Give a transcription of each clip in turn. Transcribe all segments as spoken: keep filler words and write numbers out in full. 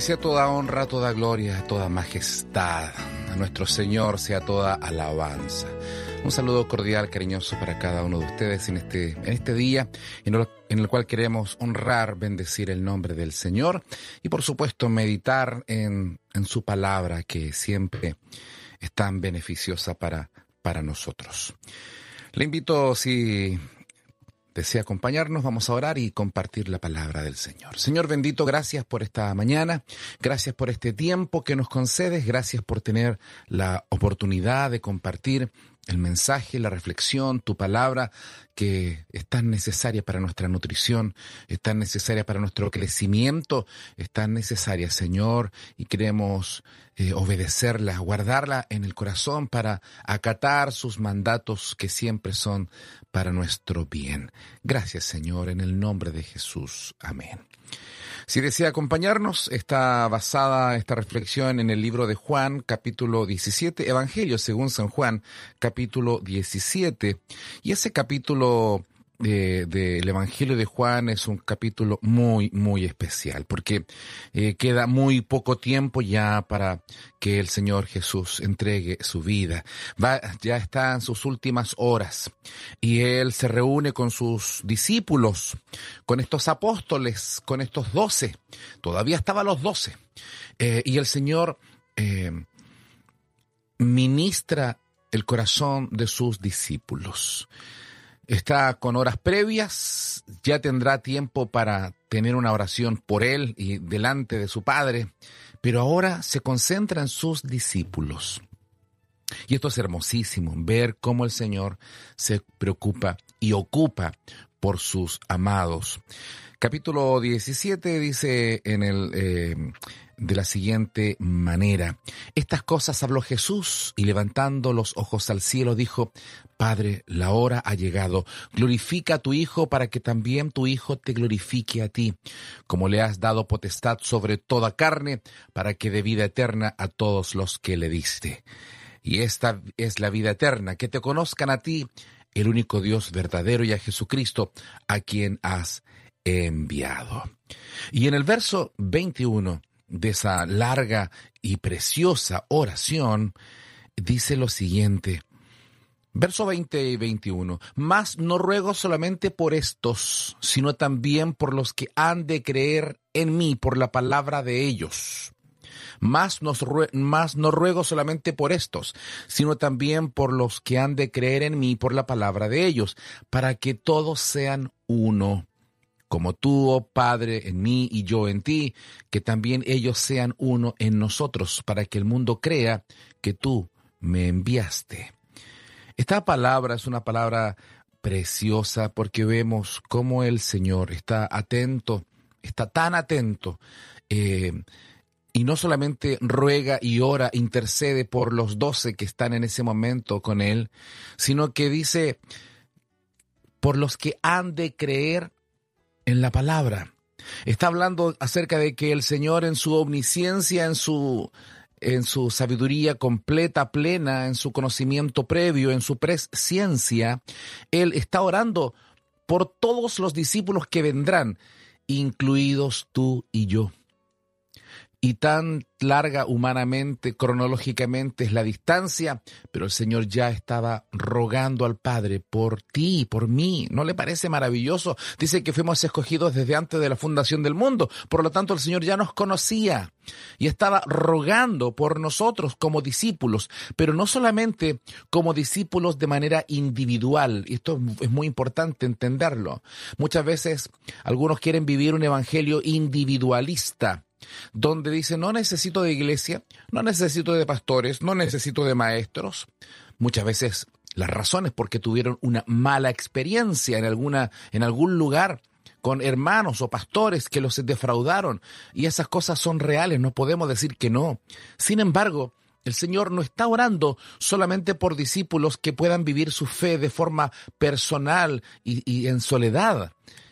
sea toda honra, toda gloria, toda majestad. A nuestro Señor sea toda alabanza. Un saludo cordial, cariñoso para cada uno de ustedes en este, en este día en el, en el cual queremos honrar, bendecir el nombre del Señor y por supuesto meditar en, en su palabra que siempre es tan beneficiosa para, para nosotros. Le invito, si desea acompañarnos, vamos a orar y compartir la palabra del Señor. Señor bendito, gracias por esta mañana, gracias por este tiempo que nos concedes, gracias por tener la oportunidad de compartir el mensaje, la reflexión, tu palabra, que es tan necesaria para nuestra nutrición, es tan necesaria para nuestro crecimiento, es tan necesaria, Señor, y queremos eh, obedecerla, guardarla en el corazón para acatar sus mandatos que siempre son para nuestro bien. Gracias, Señor, en el nombre de Jesús. Amén. Si desea acompañarnos, está basada esta reflexión en el libro de Juan, capítulo diecisiete, Evangelio según San Juan, capítulo diecisiete. Y ese capítulo de, del Evangelio de Juan es un capítulo muy, muy especial, porque eh, queda muy poco tiempo ya para que el Señor Jesús entregue su vida. Va, ya está en sus últimas horas y Él se reúne con sus discípulos, con estos apóstoles, con estos doce. Todavía estaban los doce. Eh, y el Señor eh, ministra el corazón de sus discípulos. Está con horas previas, ya tendrá tiempo para tener una oración por él y delante de su Padre, pero ahora se concentra en sus discípulos. Y esto es hermosísimo, ver cómo el Señor se preocupa y ocupa por sus amados. Capítulo diecisiete dice en el eh, de la siguiente manera: estas cosas habló Jesús y levantando los ojos al cielo dijo: Padre, la hora ha llegado. Glorifica a tu Hijo para que también tu Hijo te glorifique a ti, como le has dado potestad sobre toda carne, para que dé vida eterna a todos los que le diste. Y esta es la vida eterna, que te conozcan a ti, el único Dios verdadero, y a Jesucristo, a quien has enviado. Y en el verso veintiuno de esa larga y preciosa oración, dice lo siguiente, verso veinte y veintiuno, mas no ruego solamente por estos, sino también por los que han de creer en mí por la palabra de ellos. Más, nos rue- más no ruego solamente por estos, sino también por los que han de creer en mí por la palabra de ellos, para que todos sean uno, como tú, oh Padre, en mí y yo en ti, que también ellos sean uno en nosotros, para que el mundo crea que tú me enviaste. Esta palabra es una palabra preciosa porque vemos cómo el Señor está atento, está tan atento, eh, y no solamente ruega y ora, intercede por los doce que están en ese momento con Él, sino que dice, por los que han de creer en la palabra. Está hablando acerca de que el Señor en su omnisciencia, en su, en su sabiduría completa, plena, en su conocimiento previo, en su presciencia, Él está orando por todos los discípulos que vendrán, incluidos tú y yo. Y tan larga humanamente, cronológicamente es la distancia, pero el Señor ya estaba rogando al Padre por ti, por mí. ¿No le parece maravilloso? Dice que fuimos escogidos desde antes de la fundación del mundo. Por lo tanto, el Señor ya nos conocía y estaba rogando por nosotros como discípulos, pero no solamente como discípulos de manera individual. Y esto es muy importante entenderlo. Muchas veces algunos quieren vivir un evangelio individualista, donde dice, no necesito de iglesia, no necesito de pastores, no necesito de maestros. Muchas veces las razones porque tuvieron una mala experiencia en alguna, en algún lugar con hermanos o pastores que los defraudaron, y esas cosas son reales, no podemos decir que no. Sin embargo, el Señor no está orando solamente por discípulos que puedan vivir su fe de forma personal y, y en soledad,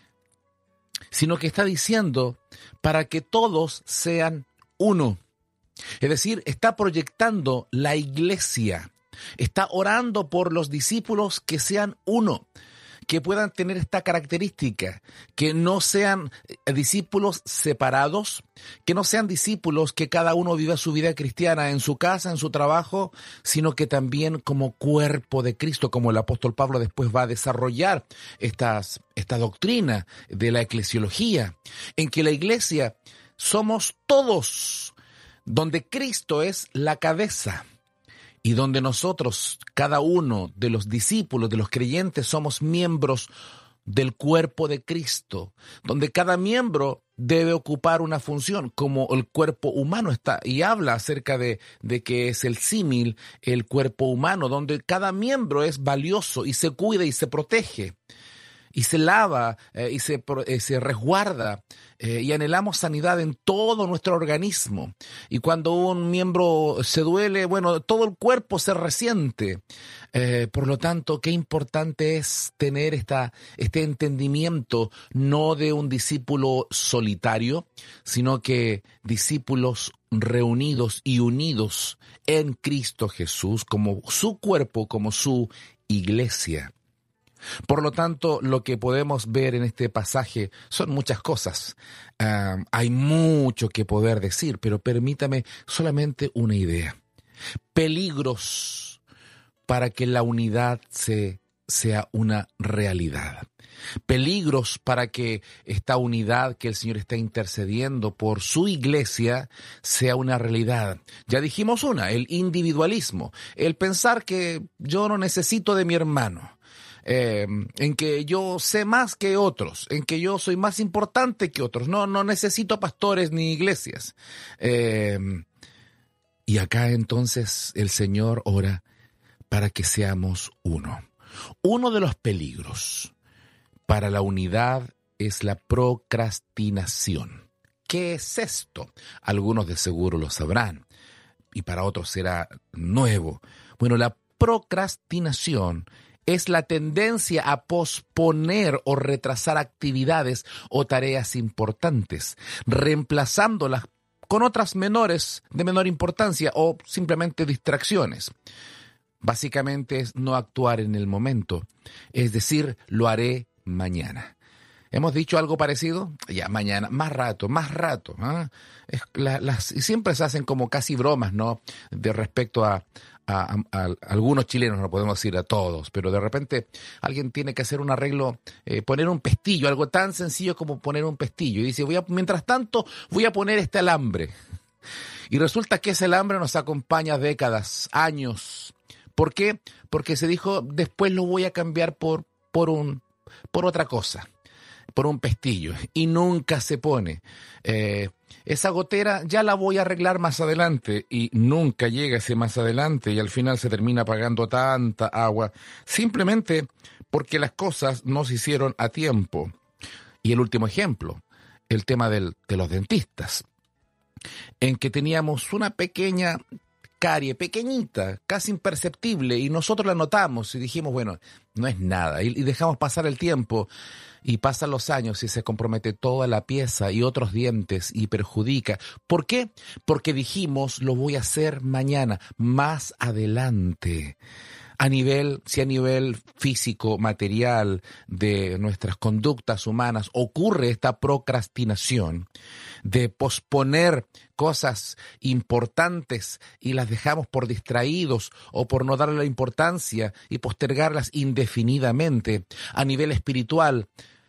sino que está diciendo para que todos sean uno. Es decir, está proyectando la iglesia, está orando por los discípulos que sean uno. que puedan tener esta característica, que no sean discípulos separados, que no sean discípulos que cada uno viva su vida cristiana en su casa, en su trabajo, sino que también como cuerpo de Cristo, como el apóstol Pablo después va a desarrollar estas, esta doctrina de la eclesiología, en que la iglesia somos todos, donde Cristo es la cabeza. Y donde nosotros, cada uno de los discípulos, de los creyentes, somos miembros del cuerpo de Cristo, donde cada miembro debe ocupar una función, como el cuerpo humano está, y habla acerca de, de que es el símil, el cuerpo humano, donde cada miembro es valioso y se cuida y se protege, y se lava eh, y se, eh, se resguarda, eh, y anhelamos sanidad en todo nuestro organismo. Y cuando un miembro se duele, bueno, todo el cuerpo se resiente. Eh, por lo tanto, qué importante es tener esta, este entendimiento, no de un discípulo solitario, sino que discípulos reunidos y unidos en Cristo Jesús, como su cuerpo, como su iglesia. Por lo tanto, lo que podemos ver en este pasaje son muchas cosas. Uh, hay mucho que poder decir, pero permítame solamente una idea. Peligros para que la unidad se, sea una realidad. Peligros para que esta unidad que el Señor está intercediendo por su iglesia sea una realidad. Ya dijimos una, el individualismo, el pensar que yo no necesito de mi hermano. Eh, en que yo sé más que otros, en que yo soy más importante que otros, no, no necesito pastores ni iglesias. Eh, y acá entonces el Señor ora para que seamos uno. Uno de los peligros para la unidad es la procrastinación. ¿Qué es esto? Algunos de seguro lo sabrán y para otros será nuevo. Bueno, la procrastinación es la tendencia a posponer o retrasar actividades o tareas importantes, reemplazándolas con otras menores, de menor importancia o simplemente distracciones. Básicamente es no actuar en el momento, es decir, lo haré mañana. ¿Hemos dicho algo parecido? Ya, mañana, más rato, más rato. ¿eh? Es, la, las, siempre se hacen como casi bromas, ¿no? De respecto a, a, a, a algunos chilenos, no podemos decir a todos, pero de repente alguien tiene que hacer un arreglo, eh, poner un pestillo, algo tan sencillo como poner un pestillo. Y dice, voy a, mientras tanto, voy a poner este alambre. Y resulta que ese alambre nos acompaña décadas, años. ¿Por qué? Porque se dijo, después lo voy a cambiar por, por, un, por otra cosa. Por un pestillo, y nunca se pone. Eh, esa gotera ya la voy a arreglar más adelante, y nunca llega ese más adelante, y al final se termina pagando tanta agua, simplemente porque las cosas no se hicieron a tiempo. Y el último ejemplo, el tema del, de los dentistas, en que teníamos una pequeña carie, pequeñita, casi imperceptible, y nosotros la notamos y dijimos, bueno, no es nada, y, y dejamos pasar el tiempo. Y pasan los años y se compromete toda la pieza y otros dientes y perjudica. ¿Por qué? Porque dijimos, lo voy a hacer mañana, más adelante. A nivel, si a nivel físico, material, de nuestras conductas humanas ocurre esta procrastinación de posponer cosas importantes y las dejamos por distraídos o por no darle la importancia y postergarlas indefinidamente. A nivel espiritual,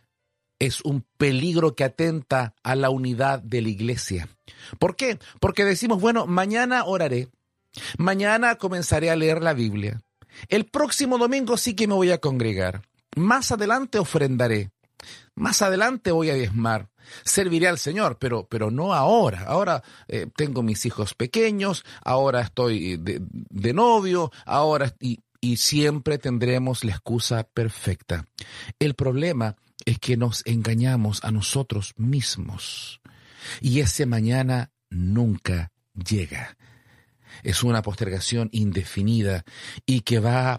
es un peligro que atenta a la unidad de la iglesia. ¿Por qué? Porque decimos, bueno, mañana oraré, mañana comenzaré a leer la Biblia, el próximo domingo sí que me voy a congregar, más adelante ofrendaré, más adelante voy a diezmar, serviré al Señor, pero, pero no ahora. Ahora eh, tengo mis hijos pequeños, ahora estoy de, de novio, ahora y, y siempre tendremos la excusa perfecta. El problema es que nos engañamos a nosotros mismos y ese mañana nunca llega. Es una postergación indefinida y que va,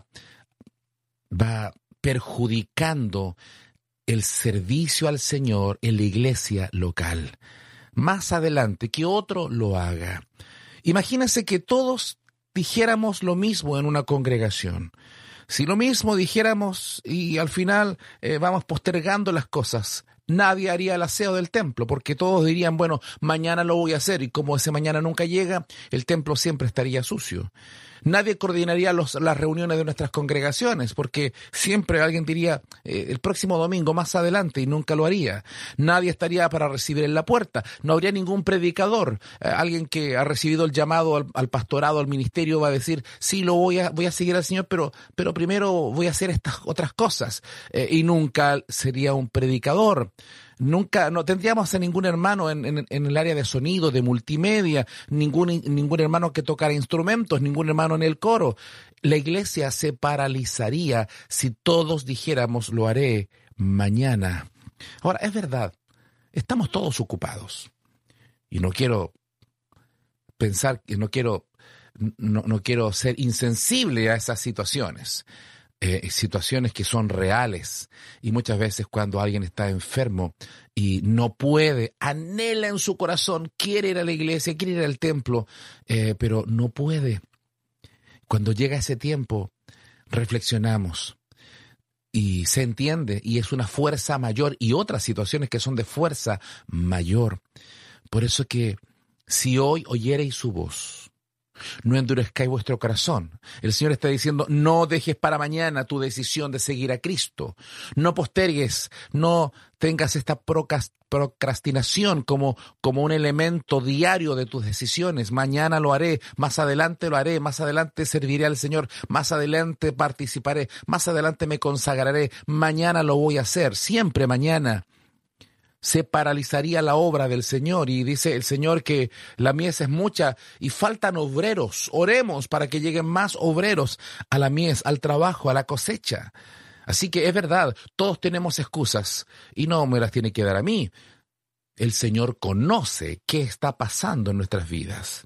va perjudicando el servicio al Señor en la iglesia local. Más adelante, que otro lo haga. Imagínense que todos dijéramos lo mismo en una congregación. Si lo mismo dijéramos y al final eh, vamos postergando las cosas, nadie haría el aseo del templo, porque todos dirían, bueno, mañana lo voy a hacer, y como ese mañana nunca llega, el templo siempre estaría sucio. Nadie coordinaría los, las reuniones de nuestras congregaciones, porque siempre alguien diría, eh, el próximo domingo, más adelante, y nunca lo haría. Nadie estaría para recibir en la puerta, no habría ningún predicador. Eh, alguien que ha recibido el llamado al, al pastorado, al ministerio, va a decir, sí, lo voy a, voy a seguir al Señor, pero, pero primero voy a hacer estas otras cosas. Eh, y nunca sería un predicador. Nunca, no tendríamos a ningún hermano en, en, en el área de sonido, de multimedia, ningún, ningún hermano que tocara instrumentos, ningún hermano en el coro. La iglesia se paralizaría si todos dijéramos, lo haré mañana. Ahora, es verdad, estamos todos ocupados. Y no quiero pensar, no quiero, no, no quiero ser insensible a esas situaciones. Eh, situaciones que son reales, y muchas veces cuando alguien está enfermo y no puede, anhela en su corazón, quiere ir a la iglesia, quiere ir al templo, eh, pero no puede. Cuando llega ese tiempo, reflexionamos y se entiende, y es una fuerza mayor, y otras situaciones que son de fuerza mayor. Por eso que si hoy oyereis su voz, no endurezcáis vuestro corazón. El Señor está diciendo, no dejes para mañana tu decisión de seguir a Cristo. No postergues, no tengas esta procrastinación como, como un elemento diario de tus decisiones. Mañana lo haré, más adelante lo haré, más adelante serviré al Señor, más adelante participaré, más adelante me consagraré, mañana lo voy a hacer, siempre mañana. Se paralizaría la obra del Señor, y dice el Señor que la mies es mucha y faltan obreros. Oremos para que lleguen más obreros a la mies, al trabajo, a la cosecha. Así que es verdad, todos tenemos excusas y no me las tiene que dar a mí. El Señor conoce qué está pasando en nuestras vidas.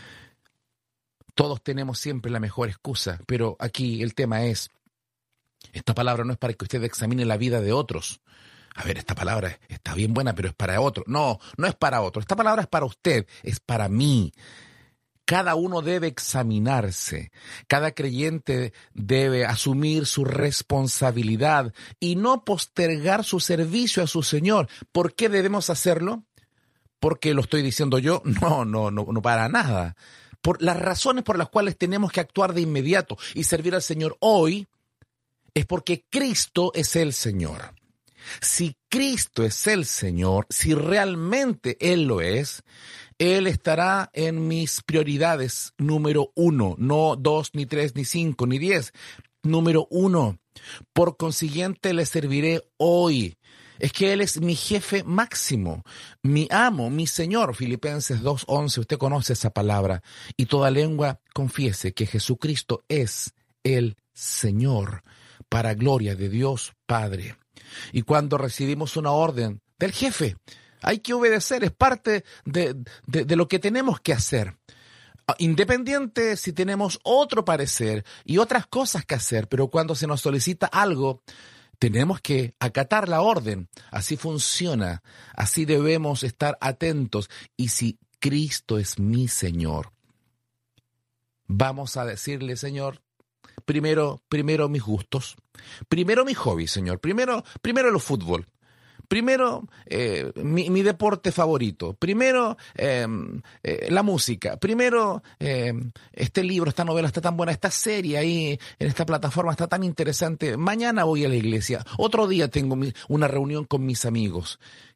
Todos tenemos siempre la mejor excusa, pero aquí el tema es, esta palabra no es para que usted examine la vida de otros. A ver, esta palabra está bien buena, pero es para otro. No, no es para otro. Esta palabra es para usted, es para mí. Cada uno debe examinarse. Cada creyente debe asumir su responsabilidad y no postergar su servicio a su Señor. ¿Por qué debemos hacerlo? ¿Porque lo estoy diciendo yo? No, no, no, no para nada. Por las razones por las cuales tenemos que actuar de inmediato y servir al Señor hoy es porque Cristo es el Señor. Si Cristo es el Señor, si realmente Él lo es, Él estará en mis prioridades número uno, no dos, ni tres, ni cinco, ni diez, número uno. Por consiguiente, le serviré hoy. Es que Él es mi jefe máximo, mi amo, mi Señor. Filipenses dos once, usted conoce esa palabra. Y toda lengua confiese que Jesucristo es el Señor, para gloria de Dios Padre. Y cuando recibimos una orden del jefe, hay que obedecer, es parte de, de, de lo que tenemos que hacer. Independiente si tenemos otro parecer y otras cosas que hacer, pero cuando se nos solicita algo, tenemos que acatar la orden. Así funciona, así debemos estar atentos. Y si Cristo es mi Señor, vamos a decirle, Señor, Primero, primero mis gustos, primero mi hobby, Señor, primero, primero el fútbol, primero eh, mi, mi deporte favorito, primero eh, eh, la música, primero eh, este libro, esta novela está tan buena, esta serie ahí en esta plataforma está tan interesante, mañana voy a la iglesia, otro día tengo mi, una reunión con mis amigos,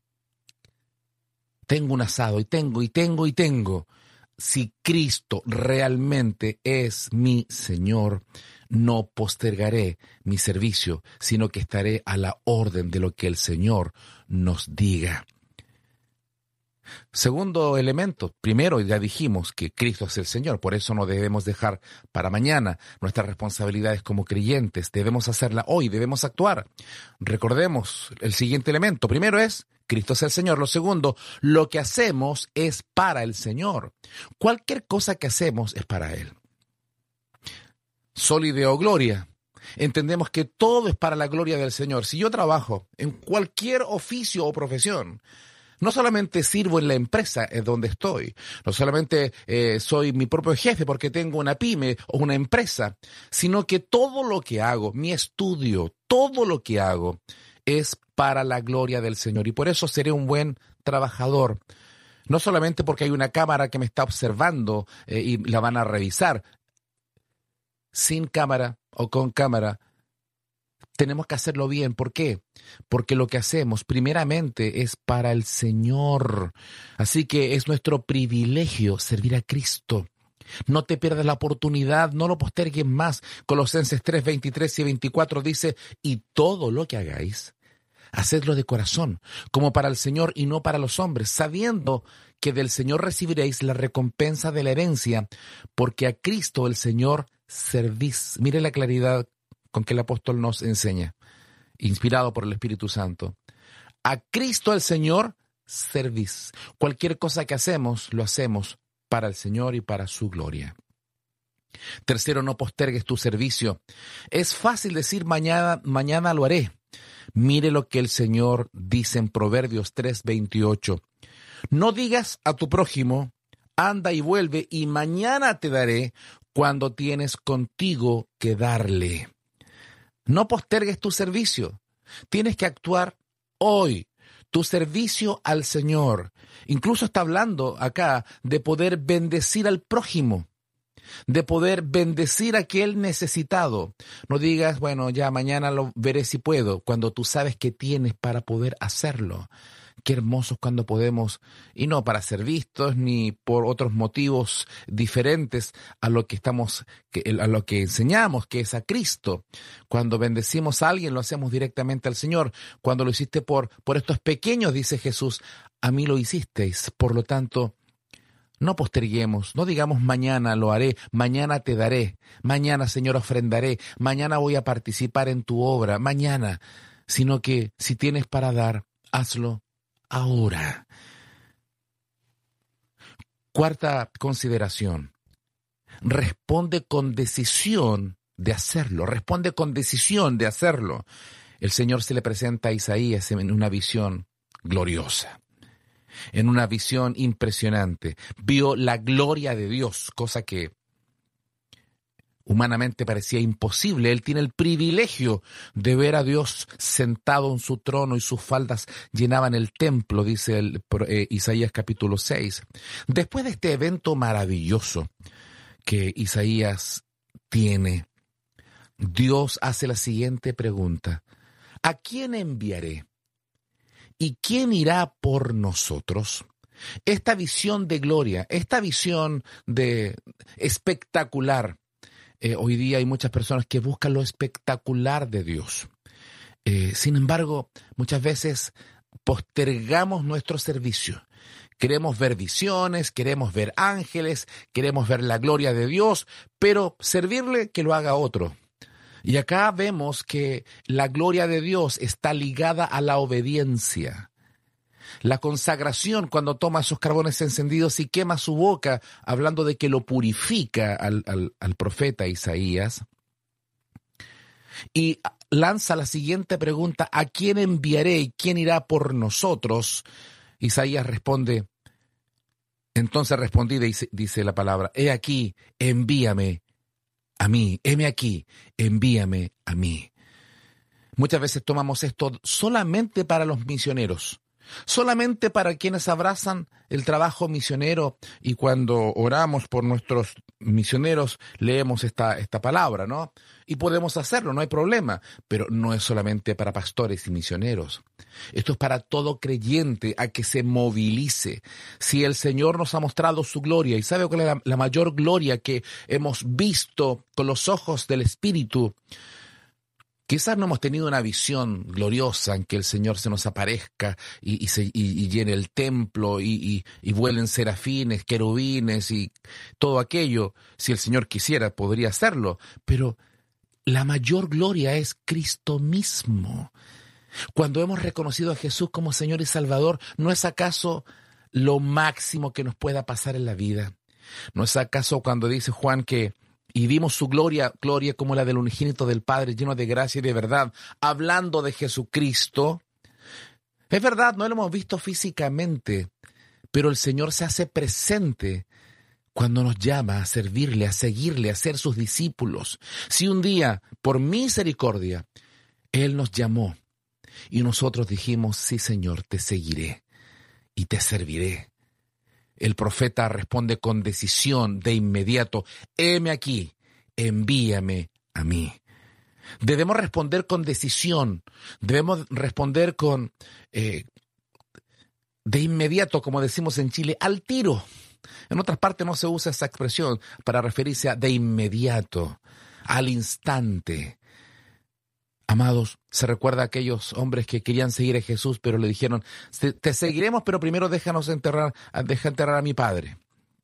tengo un asado y tengo y tengo y tengo. Si Cristo realmente es mi Señor, no postergaré mi servicio, sino que estaré a la orden de lo que el Señor nos diga. Segundo elemento, primero ya dijimos que Cristo es el Señor, por eso no debemos dejar para mañana nuestras responsabilidades como creyentes, debemos hacerla hoy, debemos actuar. Recordemos el siguiente elemento, primero es Cristo es el Señor. Lo segundo, lo que hacemos es para el Señor. Cualquier cosa que hacemos es para Él. Sol y Deo Gloria. Entendemos que todo es para la gloria del Señor. Si yo trabajo en cualquier oficio o profesión, No solamente sirvo en la empresa en donde estoy, no solamente eh, soy mi propio jefe porque tengo una pyme o una empresa, sino que todo lo que hago, mi estudio, todo lo que hago es para la gloria del Señor. Y por eso seré un buen trabajador. No solamente porque hay una cámara que me está observando eh, y la van a revisar. Sin cámara o con cámara, tenemos que hacerlo bien. ¿Por qué? Porque lo que hacemos primeramente es para el Señor. Así que es nuestro privilegio servir a Cristo. No te pierdas la oportunidad, no lo postergues más. Colosenses tres, veintitrés y veinticuatro dice, y todo lo que hagáis, hacedlo de corazón, como para el Señor y no para los hombres, sabiendo que del Señor recibiréis la recompensa de la herencia, porque a Cristo el Señor servís. Mire la claridad con que el apóstol nos enseña, inspirado por el Espíritu Santo. A Cristo el Señor servís. Cualquier cosa que hacemos, lo hacemos para el Señor y para su gloria. Tercero, no postergues tu servicio. Es fácil decir mañana, mañana lo haré. Mire lo que el Señor dice en Proverbios tres, veintiocho. No digas a tu prójimo, anda y vuelve, y mañana te daré, cuando tienes contigo que darle. No postergues tu servicio. Tienes que actuar hoy. Tu servicio al Señor. Incluso está hablando acá de poder bendecir al prójimo, de poder bendecir a aquel necesitado. No digas, bueno, ya mañana lo veré si puedo, cuando tú sabes que tienes para poder hacerlo. Qué hermosos cuando podemos, y no para ser vistos ni por otros motivos diferentes a lo que estamos, a lo que enseñamos, que es a Cristo. Cuando bendecimos a alguien, lo hacemos directamente al Señor. Cuando lo hiciste por, por estos pequeños, dice Jesús, a mí lo hicisteis. Por lo tanto, no posterguemos, no digamos mañana lo haré, mañana te daré, mañana, Señor, ofrendaré, mañana voy a participar en tu obra, mañana, sino que si tienes para dar, hazlo ahora. Cuarta consideración. Responde con decisión de hacerlo. Responde con decisión de hacerlo. El Señor se le presenta a Isaías en una visión gloriosa, en una visión impresionante. Vio la gloria de Dios, cosa que humanamente parecía imposible. Él tiene el privilegio de ver a Dios sentado en su trono y sus faldas llenaban el templo, dice el, eh, Isaías capítulo seis. Después de este evento maravilloso que Isaías tiene, Dios hace la siguiente pregunta. ¿A quién enviaré? ¿Y quién irá por nosotros? Esta visión de gloria, esta visión de espectacular. Eh, hoy día hay muchas personas que buscan lo espectacular de Dios. Eh, sin embargo, muchas veces postergamos nuestro servicio. Queremos ver visiones, queremos ver ángeles, queremos ver la gloria de Dios, pero servirle que lo haga otro. Y acá vemos que la gloria de Dios está ligada a la obediencia. La consagración, cuando toma esos carbones encendidos y quema su boca, hablando de que lo purifica al, al, al profeta Isaías, y lanza la siguiente pregunta, ¿a quién enviaré y quién irá por nosotros? Isaías responde, entonces respondí, dice, dice la palabra, he aquí, envíame a mí, heme aquí, envíame a mí. Muchas veces tomamos esto solamente para los misioneros, solamente para quienes abrazan el trabajo misionero, y cuando oramos por nuestros misioneros leemos esta, esta palabra, ¿no? Y podemos hacerlo, no hay problema, pero no es solamente para pastores y misioneros. Esto es para todo creyente, a que se movilice. Si el Señor nos ha mostrado su gloria, y sabe cuál es la, la mayor gloria que hemos visto con los ojos del Espíritu, quizás no hemos tenido una visión gloriosa en que el Señor se nos aparezca y, y, se, y, y llene el templo y, y, y vuelen serafines, querubines y todo aquello. Si el Señor quisiera, podría hacerlo. Pero la mayor gloria es Cristo mismo. Cuando hemos reconocido a Jesús como Señor y Salvador, ¿no es acaso lo máximo que nos pueda pasar en la vida? ¿No es acaso cuando dice Juan que y vimos su gloria, gloria como la del unigénito del Padre, lleno de gracia y de verdad, hablando de Jesucristo? Es verdad, no lo hemos visto físicamente, pero el Señor se hace presente cuando nos llama a servirle, a seguirle, a ser sus discípulos. Si un día, por misericordia, Él nos llamó y nosotros dijimos, sí, Señor, te seguiré y te serviré. El profeta responde con decisión de inmediato, heme aquí, envíame a mí. Debemos responder con decisión, debemos responder con, eh, de inmediato, como decimos en Chile, al tiro. En otras partes no se usa esa expresión para referirse a de inmediato, al instante. Amados, se recuerda a aquellos hombres que querían seguir a Jesús, pero le dijeron, te seguiremos, pero primero déjanos enterrar, deja enterrar a mi padre.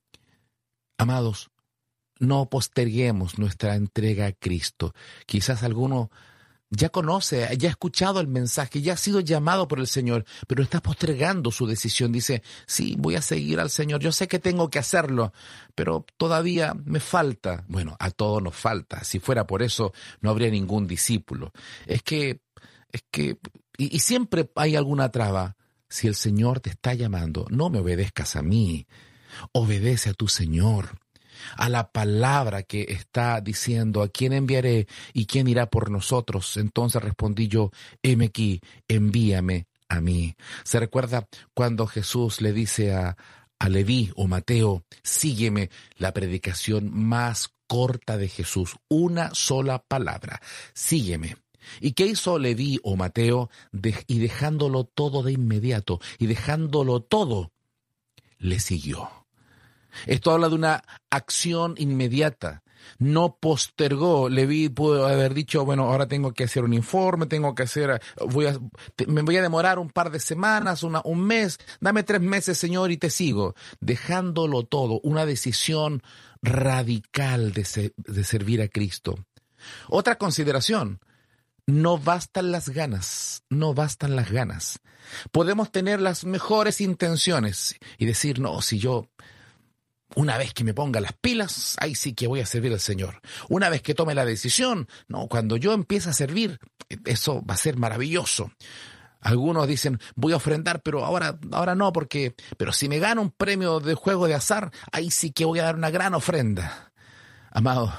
Amados, no posterguemos nuestra entrega a Cristo. Quizás alguno ya conoce, ya ha escuchado el mensaje, ya ha sido llamado por el Señor, pero está postergando su decisión. Dice, sí, voy a seguir al Señor, yo sé que tengo que hacerlo, pero todavía me falta. Bueno, a todos nos falta. Si fuera por eso, no habría ningún discípulo. Es que, es que, y, y siempre hay alguna traba. Si el Señor te está llamando, no me obedezcas a mí, obedece a tu Señor, a la palabra que está diciendo, ¿a quién enviaré y quién irá por nosotros? Entonces respondí yo, heme aquí, envíame a mí. ¿Se recuerda cuando Jesús le dice a, a Leví o Mateo, sígueme? La predicación más corta de Jesús, una sola palabra, sígueme. ¿Y qué hizo Leví o Mateo? De, y dejándolo todo de inmediato, y dejándolo todo, le siguió. Esto habla de una acción inmediata. No postergó. Leví pudo haber dicho, bueno, ahora tengo que hacer un informe, tengo que hacer, voy a, te, me voy a demorar un par de semanas, una, un mes, dame tres meses, Señor, y te sigo. Dejándolo todo, una decisión radical de, se, de servir a Cristo. Otra consideración, no bastan las ganas, no bastan las ganas. Podemos tener las mejores intenciones y decir, no, si yo... Una vez que me ponga las pilas, ahí sí que voy a servir al Señor. Una vez que tome la decisión, no, cuando yo empiece a servir, eso va a ser maravilloso. Algunos dicen, voy a ofrendar, pero ahora, ahora no, porque, pero si me gano un premio de juego de azar, ahí sí que voy a dar una gran ofrenda. Amado,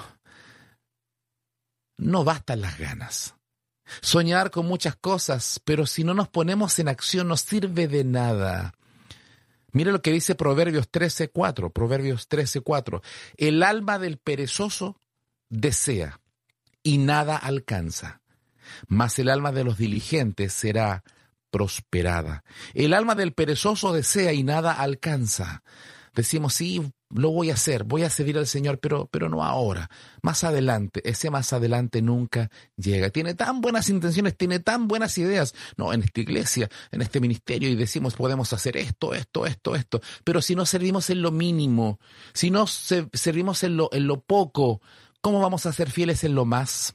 no bastan las ganas. Soñar con muchas cosas, pero si no nos ponemos en acción no sirve de nada. Mire lo que dice Proverbios trece cuatro, Proverbios trece cuatro. El alma del perezoso desea y nada alcanza, mas el alma de los diligentes será prosperada. El alma del perezoso desea y nada alcanza. Decimos, sí, lo voy a hacer, voy a servir al Señor, pero, pero no ahora, más adelante. Ese más adelante nunca llega. Tiene tan buenas intenciones, tiene tan buenas ideas, no, en esta iglesia, en este ministerio, y decimos, podemos hacer esto, esto, esto, esto, pero si no servimos en lo mínimo, si no se, servimos en lo, en lo poco, ¿cómo vamos a ser fieles en lo más?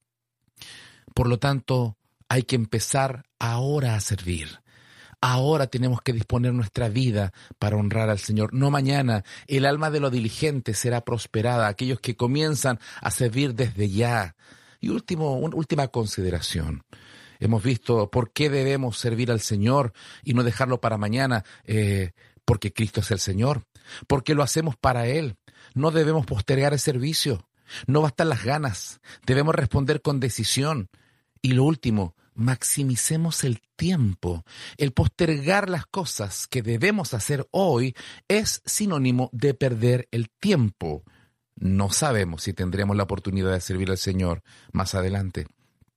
Por lo tanto, hay que empezar ahora a servir. Ahora tenemos que disponer nuestra vida para honrar al Señor, no mañana. El alma de los diligentes será prosperada, aquellos que comienzan a servir desde ya. Y último, una última consideración. Hemos visto por qué debemos servir al Señor y no dejarlo para mañana, eh, porque Cristo es el Señor, porque lo hacemos para Él. No debemos postergar el servicio, no bastan las ganas, debemos responder con decisión. Y lo último, maximicemos el tiempo. El postergar las cosas que debemos hacer hoy es sinónimo de perder el tiempo. No sabemos si tendremos la oportunidad de servir al Señor más adelante.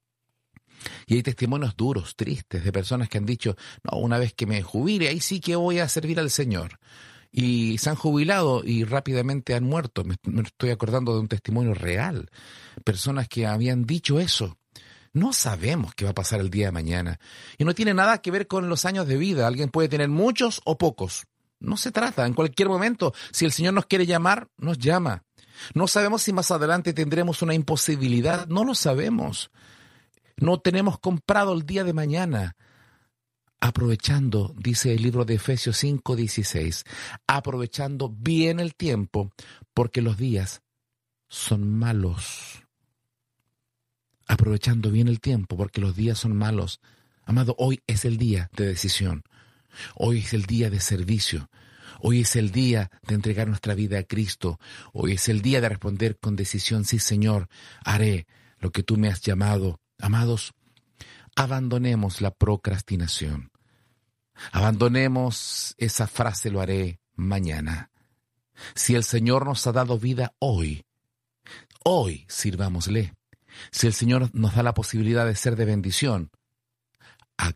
Y hay testimonios duros, tristes, de personas que han dicho, no, una vez que me jubile, ahí sí que voy a servir al Señor. Y se han jubilado y rápidamente han muerto. Me, me estoy acordando de un testimonio real. Personas que habían dicho eso. No sabemos qué va a pasar el día de mañana. Y no tiene nada que ver con los años de vida. Alguien puede tener muchos o pocos. No se trata. En cualquier momento, si el Señor nos quiere llamar, nos llama. No sabemos si más adelante tendremos una imposibilidad. No lo sabemos. No tenemos comprado el día de mañana. Aprovechando, dice el libro de Efesios cinco dieciséis, aprovechando bien el tiempo, porque los días son malos. Aprovechando bien el tiempo, porque los días son malos. Amado, hoy es el día de decisión. Hoy es el día de servicio. Hoy es el día de entregar nuestra vida a Cristo. Hoy es el día de responder con decisión: sí, Señor, haré lo que tú me has llamado. Amados, abandonemos la procrastinación. Abandonemos esa frase: lo haré mañana. Si el Señor nos ha dado vida hoy, hoy sirvámosle. Si el Señor nos da la posibilidad de ser de bendición,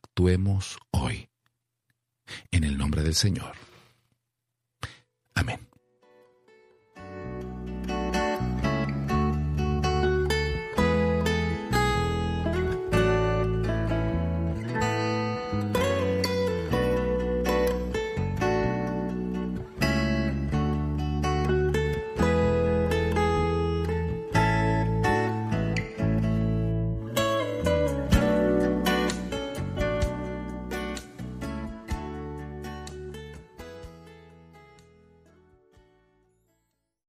actuemos hoy. En el nombre del Señor. Amén.